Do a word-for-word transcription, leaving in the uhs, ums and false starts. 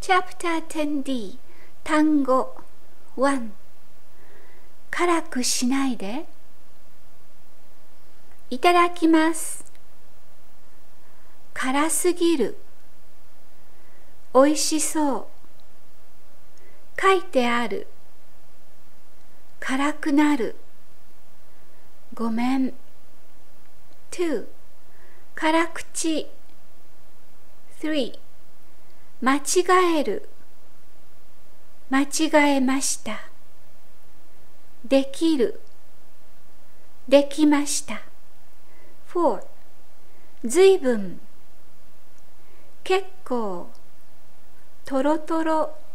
チャプター テンディー 単語いち辛くしないで。いただきます。辛すぎる。おいしそう。書いてある。辛くなる。ごめん。に辛口。さん間違える。間違えました。できる。できました。よんずいぶん。結構。とろとろ。